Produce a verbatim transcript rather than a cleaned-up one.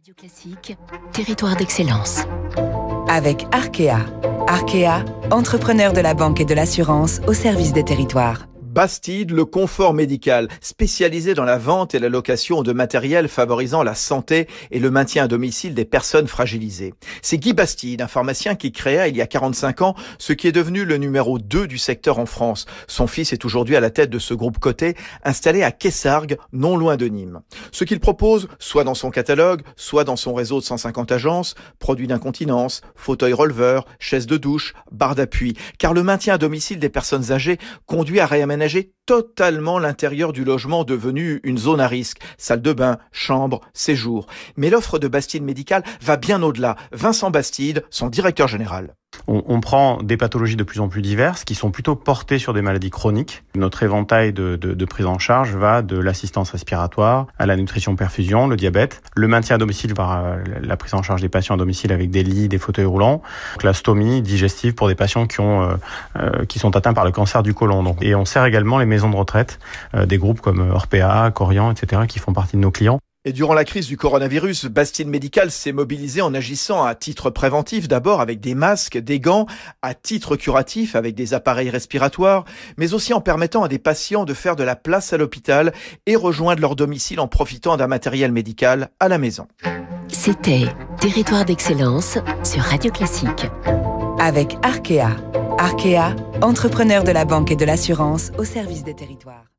Radio Classique, territoire d'excellence. Avec Arkea. Arkea, entrepreneur de la banque et de l'assurance au service des territoires. Bastide, le confort médical, spécialisé dans la vente et la location de matériel favorisant la santé et le maintien à domicile des personnes fragilisées. C'est Guy Bastide, un pharmacien qui créa il y a quarante-cinq ans ce qui est devenu le numéro deux du secteur en France. Son fils est aujourd'hui à la tête de ce groupe coté, installé à Quessargues, non loin de Nîmes. Ce qu'il propose, soit dans son catalogue, soit dans son réseau de cent cinquante agences, produits d'incontinence, fauteuils releveurs, chaises de douche, barres d'appui, car le maintien à domicile des personnes âgées conduit à réaménager totalement l'intérieur du logement devenu une zone à risque, salle de bain, chambre, séjour. Mais l'offre de Bastide Médical va bien au-delà. Vincent Bastide, son directeur général. On, on prend des pathologies de plus en plus diverses qui sont plutôt portées sur des maladies chroniques. Notre éventail de, de, de prise en charge va de l'assistance respiratoire à la nutrition-perfusion, le diabète, le maintien à domicile par la prise en charge des patients à domicile avec des lits, des fauteuils roulants, donc la stomie digestive pour des patients qui ont euh, euh, qui sont atteints par le cancer du côlon. Donc, et on sert également les maisons de retraite, euh, des groupes comme Orpea, Corian, et cetera qui font partie de nos clients. Et durant la crise du coronavirus, Bastide Médical s'est mobilisé en agissant à titre préventif, d'abord avec des masques, des gants, à titre curatif avec des appareils respiratoires, mais aussi en permettant à des patients de faire de la place à l'hôpital et rejoindre leur domicile en profitant d'un matériel médical à la maison. C'était Territoire d'excellence sur Radio Classique. Avec Arkea. Arkea, entrepreneur de la banque et de l'assurance au service des territoires.